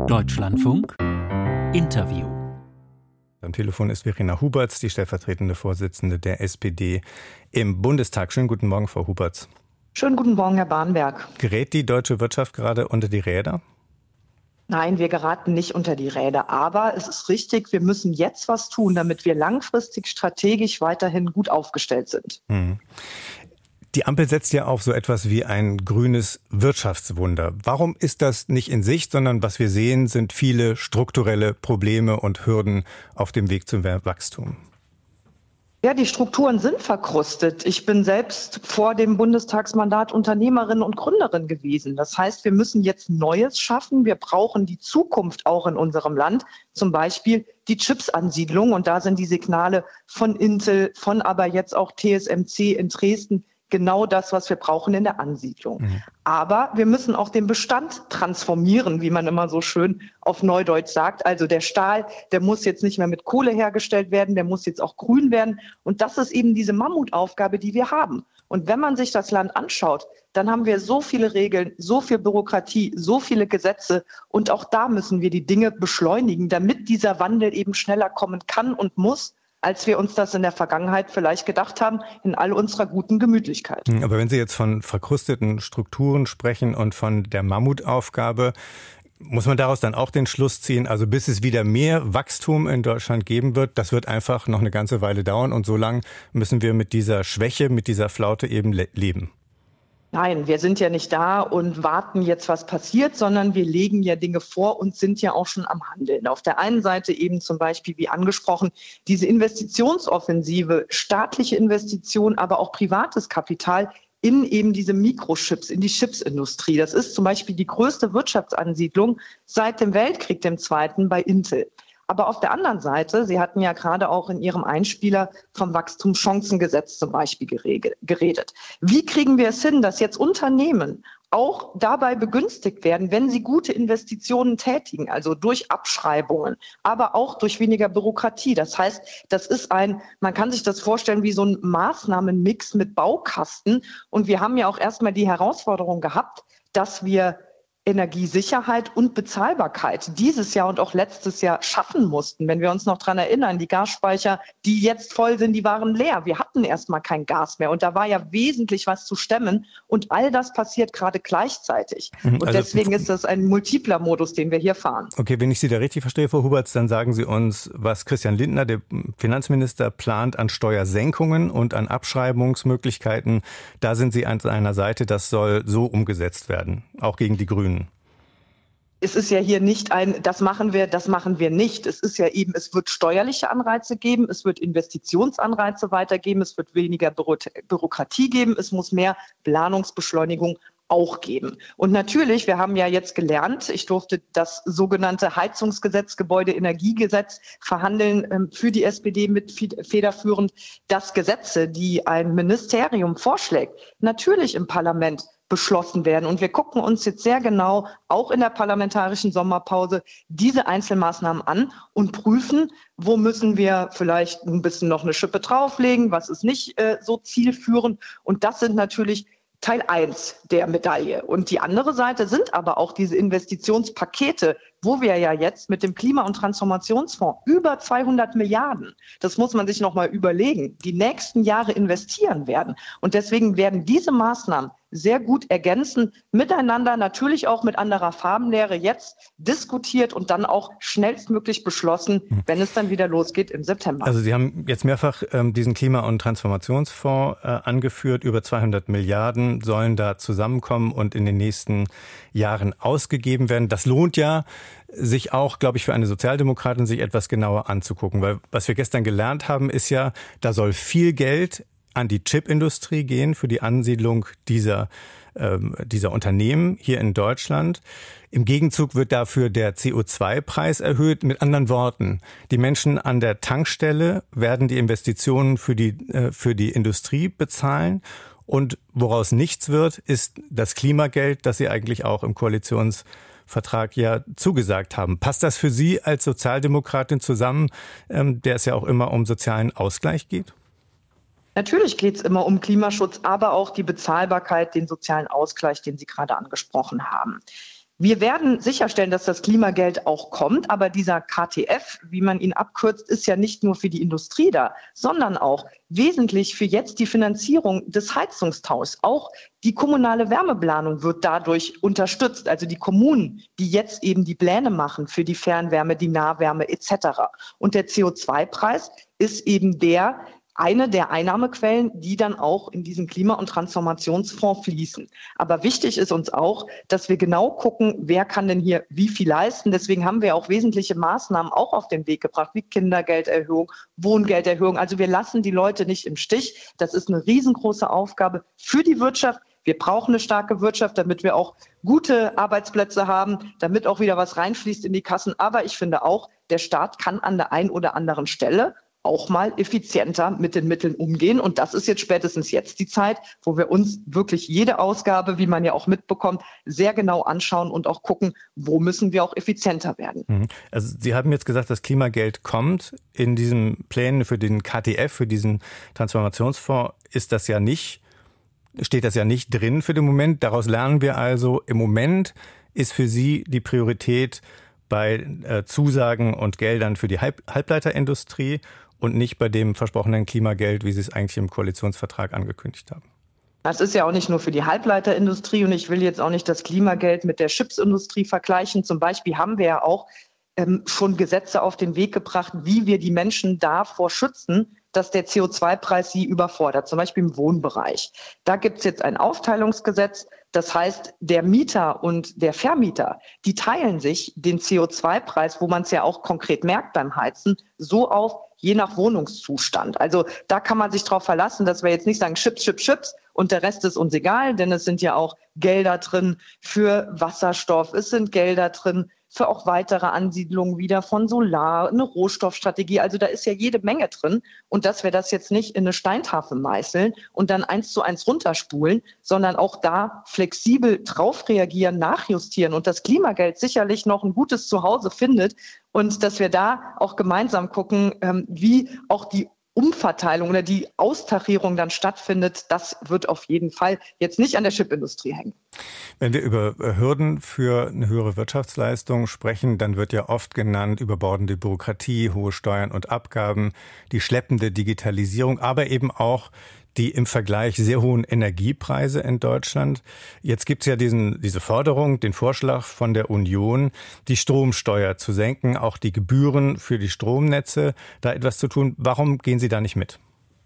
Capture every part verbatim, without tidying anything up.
Deutschlandfunk Interview. Am Telefon ist Verena Huberts, die stellvertretende Vorsitzende der S P D im Bundestag. Schönen guten Morgen, Frau Huberts. Schönen guten Morgen, Herr Bahnberg. Gerät die deutsche Wirtschaft gerade unter die Räder? Nein, wir geraten nicht unter die Räder. Aber es ist richtig, wir müssen jetzt was tun, damit wir langfristig strategisch weiterhin gut aufgestellt sind. Hm. Die Ampel setzt ja auf so etwas wie ein grünes Wirtschaftswunder. Warum ist das nicht in Sicht, sondern was wir sehen, sind viele strukturelle Probleme und Hürden auf dem Weg zum Wachstum? Ja, die Strukturen sind verkrustet. Ich bin selbst vor dem Bundestagsmandat Unternehmerin und Gründerin gewesen. Das heißt, wir müssen jetzt Neues schaffen. Wir brauchen die Zukunft auch in unserem Land. Zum Beispiel die Chips-Ansiedlung. Und da sind die Signale von Intel, von aber jetzt auch T S M C in Dresden genau das, was wir brauchen in der Ansiedlung. Mhm. Aber wir müssen auch den Bestand transformieren, wie man immer so schön auf Neudeutsch sagt. Also der Stahl, der muss jetzt nicht mehr mit Kohle hergestellt werden, der muss jetzt auch grün werden. Und das ist eben diese Mammutaufgabe, die wir haben. Und wenn man sich das Land anschaut, dann haben wir so viele Regeln, so viel Bürokratie, so viele Gesetze. Und auch da müssen wir die Dinge beschleunigen, damit dieser Wandel eben schneller kommen kann und muss, als wir uns das in der Vergangenheit vielleicht gedacht haben, in all unserer guten Gemütlichkeit. Aber wenn Sie jetzt von verkrusteten Strukturen sprechen und von der Mammutaufgabe, muss man daraus dann auch den Schluss ziehen, also bis es wieder mehr Wachstum in Deutschland geben wird, das wird einfach noch eine ganze Weile dauern und so lange müssen wir mit dieser Schwäche, mit dieser Flaute eben le- leben? Nein, wir sind ja nicht da und warten jetzt, was passiert, sondern wir legen ja Dinge vor und sind ja auch schon am Handeln. Auf der einen Seite eben zum Beispiel, wie angesprochen, diese Investitionsoffensive, staatliche Investitionen, aber auch privates Kapital in eben diese Mikrochips, in die Chipsindustrie. Das ist zum Beispiel die größte Wirtschaftsansiedlung seit dem Weltkrieg, dem Zweiten, bei Intel. Aber auf der anderen Seite, Sie hatten ja gerade auch in Ihrem Einspieler vom Wachstumschancengesetz zum Beispiel geredet. Wie kriegen wir es hin, dass jetzt Unternehmen auch dabei begünstigt werden, wenn sie gute Investitionen tätigen, also durch Abschreibungen, aber auch durch weniger Bürokratie. Das heißt, das ist ein, man kann sich das vorstellen wie so ein Maßnahmenmix mit Baukasten. Und wir haben ja auch erstmal die Herausforderung gehabt, dass wir Energiesicherheit und Bezahlbarkeit dieses Jahr und auch letztes Jahr schaffen mussten. Wenn wir uns noch dran erinnern, die Gasspeicher, die jetzt voll sind, die waren leer. Wir hatten erstmal kein Gas mehr und da war ja wesentlich was zu stemmen und all das passiert gerade gleichzeitig. Und also, deswegen ist das ein multipler Modus, den wir hier fahren. Okay, wenn ich Sie da richtig verstehe, Frau Huberts, dann sagen Sie uns, was Christian Lindner, der Finanzminister, plant an Steuersenkungen und an Abschreibungsmöglichkeiten. Da sind Sie an seiner Seite, das soll so umgesetzt werden, auch gegen die Grünen. Es ist ja hier nicht ein, das machen wir, das machen wir nicht. Es ist ja eben, es wird steuerliche Anreize geben, es wird Investitionsanreize weitergeben, es wird weniger Büro- Bürokratie geben, es muss mehr Planungsbeschleunigung auch geben. Und natürlich, wir haben ja jetzt gelernt, ich durfte das sogenannte Heizungsgesetz, Gebäudeenergiegesetz verhandeln ähm, für die S P D mit federführend, dass Gesetze, die ein Ministerium vorschlägt, natürlich im Parlament beschlossen werden. Und wir gucken uns jetzt sehr genau, auch in der parlamentarischen Sommerpause, diese Einzelmaßnahmen an und prüfen, wo müssen wir vielleicht ein bisschen noch eine Schippe drauflegen, was ist nicht äh, so zielführend. Und das sind natürlich Teil eins der Medaille. Und die andere Seite sind aber auch diese Investitionspakete, wo wir ja jetzt mit dem Klima- und Transformationsfonds über zweihundert Milliarden, das muss man sich noch mal überlegen, die nächsten Jahre investieren werden. Und deswegen werden diese Maßnahmen sehr gut ergänzen, miteinander, natürlich auch mit anderer Farbenlehre, jetzt diskutiert und dann auch schnellstmöglich beschlossen, wenn es dann wieder losgeht im September. Also Sie haben jetzt mehrfach ähm, diesen Klima- und Transformationsfonds äh, angeführt. Über zweihundert Milliarden sollen da zusammenkommen und in den nächsten Jahren ausgegeben werden. Das lohnt ja, sich auch, glaube ich, für eine Sozialdemokratin sich etwas genauer anzugucken. Weil was wir gestern gelernt haben, ist ja, da soll viel Geld an die Chipindustrie gehen für die Ansiedlung dieser, ähm, dieser Unternehmen hier in Deutschland. Im Gegenzug wird dafür der C O zwei Preis erhöht. Mit anderen Worten, die Menschen an der Tankstelle werden die Investitionen für die, äh, für die Industrie bezahlen. Und woraus nichts wird, ist das Klimageld, das Sie eigentlich auch im Koalitionsvertrag ja zugesagt haben. Passt das für Sie als Sozialdemokratin zusammen, ähm, der es ja auch immer um sozialen Ausgleich geht? Natürlich geht es immer um Klimaschutz, aber auch die Bezahlbarkeit, den sozialen Ausgleich, den Sie gerade angesprochen haben. Wir werden sicherstellen, dass das Klimageld auch kommt, aber dieser K T F, wie man ihn abkürzt, ist ja nicht nur für die Industrie da, sondern auch wesentlich für jetzt die Finanzierung des Heizungstauschs. Auch die kommunale Wärmeplanung wird dadurch unterstützt, also die Kommunen, die jetzt eben die Pläne machen für die Fernwärme, die Nahwärme et cetera. Und der C O zwei Preis ist eben der, eine der Einnahmequellen, die dann auch in diesen Klima- und Transformationsfonds fließen. Aber wichtig ist uns auch, dass wir genau gucken, wer kann denn hier wie viel leisten. Deswegen haben wir auch wesentliche Maßnahmen auch auf den Weg gebracht, wie Kindergelderhöhung, Wohngelderhöhung. Also wir lassen die Leute nicht im Stich. Das ist eine riesengroße Aufgabe für die Wirtschaft. Wir brauchen eine starke Wirtschaft, damit wir auch gute Arbeitsplätze haben, damit auch wieder was reinfließt in die Kassen. Aber ich finde auch, der Staat kann an der einen oder anderen Stelle auch mal effizienter mit den Mitteln umgehen. Und das ist jetzt spätestens jetzt die Zeit, wo wir uns wirklich jede Ausgabe, wie man ja auch mitbekommt, sehr genau anschauen und auch gucken, wo müssen wir auch effizienter werden. Also Sie haben jetzt gesagt, das Klimageld kommt. In diesen Plänen für den K T F, für diesen Transformationsfonds, ist das ja nicht, steht das ja nicht drin für den Moment. Daraus lernen wir also, im Moment ist für Sie die Priorität bei äh, Zusagen und Geldern für die Halb- Halbleiterindustrie und nicht bei dem versprochenen Klimageld, wie Sie es eigentlich im Koalitionsvertrag angekündigt haben. Das ist ja auch nicht nur für die Halbleiterindustrie und ich will jetzt auch nicht das Klimageld mit der Chipsindustrie vergleichen. Zum Beispiel haben wir ja auch ähm, schon Gesetze auf den Weg gebracht, wie wir die Menschen davor schützen, dass der C O zwei Preis sie überfordert, zum Beispiel im Wohnbereich. Da gibt es jetzt ein Aufteilungsgesetz. Das heißt, der Mieter und der Vermieter, die teilen sich den C O zwei Preis, wo man es ja auch konkret merkt beim Heizen, so auf, je nach Wohnungszustand. Also da kann man sich darauf verlassen, dass wir jetzt nicht sagen Chips, Chips, Chips und der Rest ist uns egal, denn es sind ja auch Gelder drin für Wasserstoff, es sind Gelder drin für auch weitere Ansiedlungen wieder von Solar, eine Rohstoffstrategie. Also da ist ja jede Menge drin. Und dass wir das jetzt nicht in eine Steintafel meißeln und dann eins zu eins runterspulen, sondern auch da flexibel drauf reagieren, nachjustieren und das Klimageld sicherlich noch ein gutes Zuhause findet. Und dass wir da auch gemeinsam gucken, wie auch die Umverteilung oder die Austarierung dann stattfindet, das wird auf jeden Fall jetzt nicht an der Chipindustrie hängen. Wenn wir über Hürden für eine höhere Wirtschaftsleistung sprechen, dann wird ja oft genannt überbordende Bürokratie, hohe Steuern und Abgaben, die schleppende Digitalisierung, aber eben auch die im Vergleich sehr hohen Energiepreise in Deutschland. Jetzt gibt es ja diesen, diese Forderung, den Vorschlag von der Union, die Stromsteuer zu senken, auch die Gebühren für die Stromnetze, da etwas zu tun. Warum gehen Sie da nicht mit?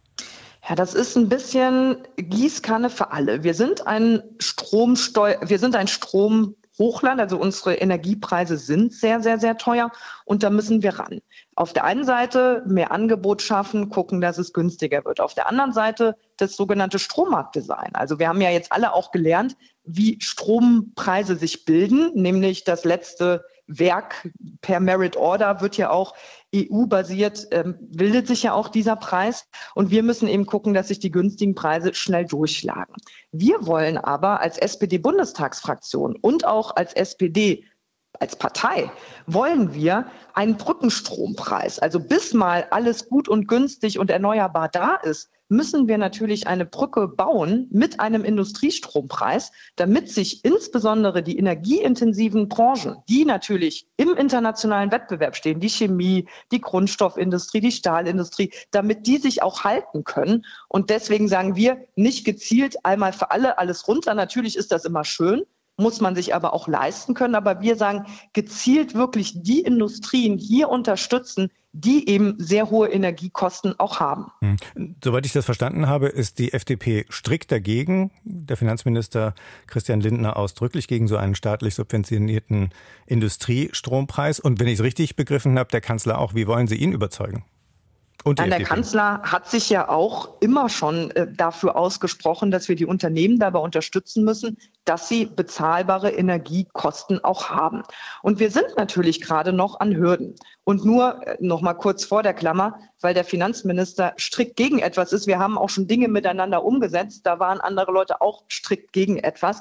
Ja, das ist ein bisschen Gießkanne für alle. Wir sind ein Stromsteuer, wir sind ein Stromhochland, also unsere Energiepreise sind sehr, sehr, sehr teuer und da müssen wir ran. Auf der einen Seite mehr Angebot schaffen, gucken, dass es günstiger wird. Auf der anderen Seite das sogenannte Strommarktdesign. Also wir haben ja jetzt alle auch gelernt, wie Strompreise sich bilden, nämlich das letzte Werk per Merit Order wird ja auch E U-basiert, ähm, bildet sich ja auch dieser Preis. Und wir müssen eben gucken, dass sich die günstigen Preise schnell durchschlagen. Wir wollen aber als S P D-Bundestagsfraktion und auch als S P D als Partei wollen wir einen Brückenstrompreis. Also bis mal alles gut und günstig und erneuerbar da ist, müssen wir natürlich eine Brücke bauen mit einem Industriestrompreis, damit sich insbesondere die energieintensiven Branchen, die natürlich im internationalen Wettbewerb stehen, die Chemie, die Grundstoffindustrie, die Stahlindustrie, damit die sich auch halten können. Und deswegen sagen wir nicht gezielt einmal für alle alles runter. Natürlich ist das immer schön, muss man sich aber auch leisten können. Aber wir sagen, gezielt wirklich die Industrien hier unterstützen, die eben sehr hohe Energiekosten auch haben. Hm. Soweit ich das verstanden habe, ist die F D P strikt dagegen. Der Finanzminister Christian Lindner ausdrücklich gegen so einen staatlich subventionierten Industriestrompreis. Und wenn ich es richtig begriffen habe, der Kanzler auch. Wie wollen Sie ihn überzeugen? Und Nein, der Kanzler hat sich ja auch immer schon äh, dafür ausgesprochen, dass wir die Unternehmen dabei unterstützen müssen, dass sie bezahlbare Energiekosten auch haben. Und wir sind natürlich gerade noch an Hürden. Und nur äh, noch mal kurz vor der Klammer, weil der Finanzminister strikt gegen etwas ist. Wir haben auch schon Dinge miteinander umgesetzt. Da waren andere Leute auch strikt gegen etwas.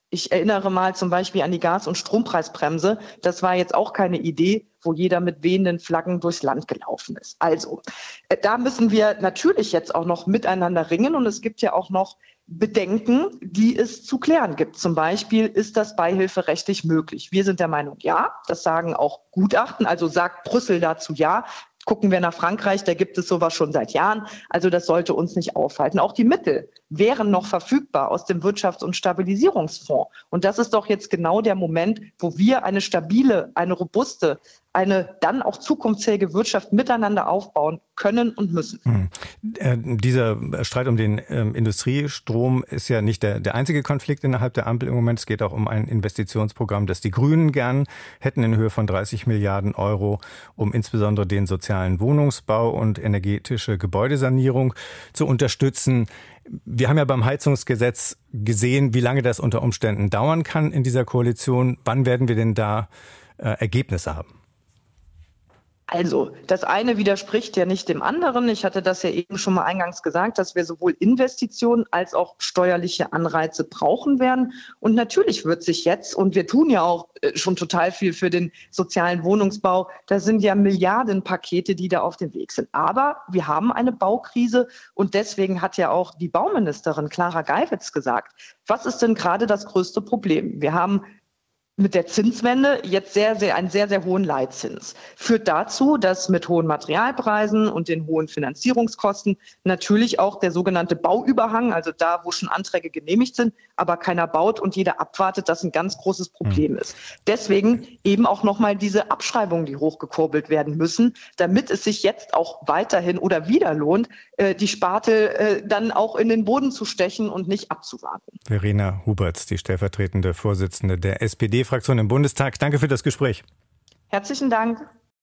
Ich erinnere mal zum Beispiel an die Gas- und Strompreisbremse. Das war jetzt auch keine Idee, wo jeder mit wehenden Flaggen durchs Land gelaufen ist. Also, da müssen wir natürlich jetzt auch noch miteinander ringen. Und es gibt ja auch noch Bedenken, die es zu klären gibt. Zum Beispiel, ist das beihilferechtlich möglich? Wir sind der Meinung, ja. Das sagen auch Gutachten. Also sagt Brüssel dazu ja. Gucken wir nach Frankreich, da gibt es sowas schon seit Jahren. Also das sollte uns nicht aufhalten. Auch die Mittel wären noch verfügbar aus dem Wirtschafts- und Stabilisierungsfonds. Und das ist doch jetzt genau der Moment, wo wir eine stabile, eine robuste, eine dann auch zukunftsfähige Wirtschaft miteinander aufbauen können und müssen. Hm. Äh, dieser Streit um den ähm, Industriestrom ist ja nicht der, der einzige Konflikt innerhalb der Ampel im Moment. Es geht auch um ein Investitionsprogramm, das die Grünen gern hätten in Höhe von dreißig Milliarden Euro, um insbesondere den sozialen Wohnungsbau und energetische Gebäudesanierung zu unterstützen. Wir haben ja beim Heizungsgesetz gesehen, wie lange das unter Umständen dauern kann in dieser Koalition. Wann werden wir denn da äh, Ergebnisse haben? Also, das eine widerspricht ja nicht dem anderen. Ich hatte das ja eben schon mal eingangs gesagt, dass wir sowohl Investitionen als auch steuerliche Anreize brauchen werden. Und natürlich wird sich jetzt, und wir tun ja auch schon total viel für den sozialen Wohnungsbau, da sind ja Milliardenpakete, die da auf dem Weg sind. Aber wir haben eine Baukrise und deswegen hat ja auch die Bauministerin Clara Geiwitz gesagt, was ist denn gerade das größte Problem? Wir haben mit der Zinswende jetzt sehr, sehr, einen sehr, sehr hohen Leitzins. Führt dazu, dass mit hohen Materialpreisen und den hohen Finanzierungskosten natürlich auch der sogenannte Bauüberhang, also da, wo schon Anträge genehmigt sind, aber keiner baut und jeder abwartet, das ein ganz großes Problem ist. Deswegen eben auch nochmal diese Abschreibungen, die hochgekurbelt werden müssen, damit es sich jetzt auch weiterhin oder wieder lohnt, die Spatel dann auch in den Boden zu stechen und nicht abzuwarten. Verena Huberts, die stellvertretende Vorsitzende der S P D-Fraktion im Bundestag. Danke für das Gespräch. Herzlichen Dank.